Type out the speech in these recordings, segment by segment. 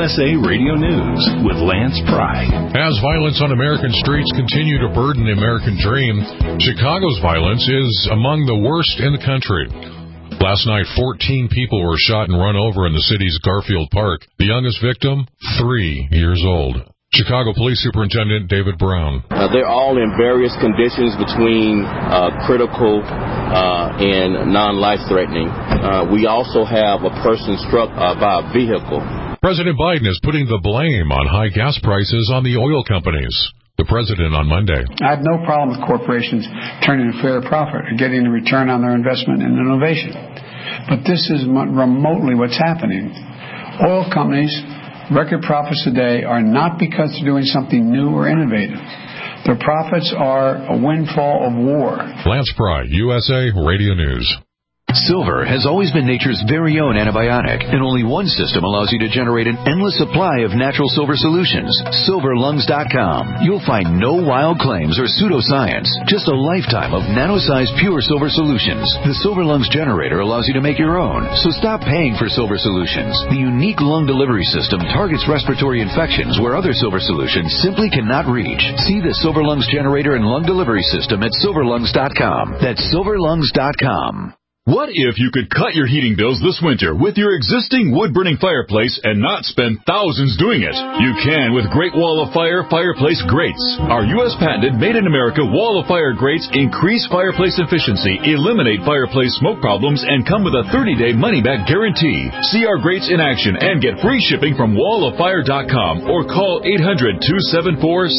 USA Radio News with Lance Pry. As violence on American streets continue to burden the American dream, Chicago's violence is among the worst in the country. Last night, 14 people were shot and run over in the city's Garfield Park. The youngest victim, 3 years old. Chicago Police Superintendent David Brown. They're all in various conditions between critical and non-life-threatening. We also have a person struck by a vehicle. President Biden is putting the blame on high gas prices on the oil companies. The president on Monday. I have no problem with corporations turning a fair profit or getting a return on their investment in innovation. But this is remotely what's happening. Oil companies, record profits today are not because they're doing something new or innovative. Their profits are a windfall of war. Lance Pry, USA Radio News. Silver has always been nature's very own antibiotic, and only one system allows you to generate an endless supply of natural silver solutions. SilverLungs.com. You'll find no wild claims or pseudoscience, just a lifetime of nano-sized pure silver solutions. The Silver Lungs generator allows you to make your own, so stop paying for silver solutions. The unique lung delivery system targets respiratory infections where other silver solutions simply cannot reach. See the Silver Lungs generator and lung delivery system at SilverLungs.com. That's SilverLungs.com. What if you could cut your heating bills this winter with your existing wood-burning fireplace and not spend thousands doing it? You can with Great Wall of Fire fireplace grates. Our U.S. patented made-in-America Wall of Fire grates increase fireplace efficiency, eliminate fireplace smoke problems, and come with a 30-day money-back guarantee. See our grates in action and get free shipping from walloffire.com or call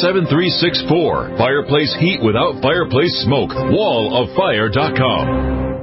800-274-7364. Fireplace heat without fireplace smoke. walloffire.com.